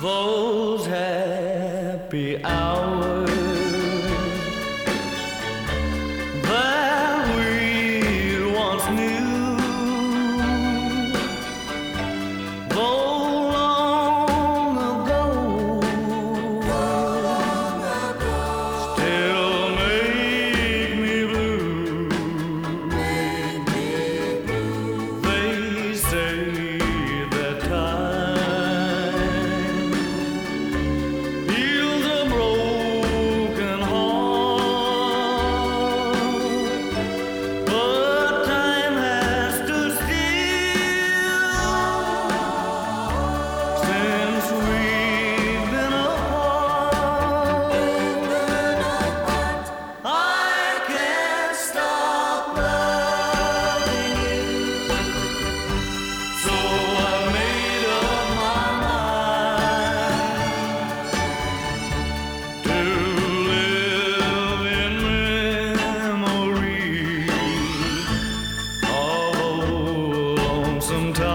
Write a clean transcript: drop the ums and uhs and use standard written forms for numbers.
those happy hours that we once knew, though long ago, still make me blue. They say that time heals a broken heart, but time has stood still since we've been apart. I can't stop loving you, so I made up my mind to live in memory of a lonesome time.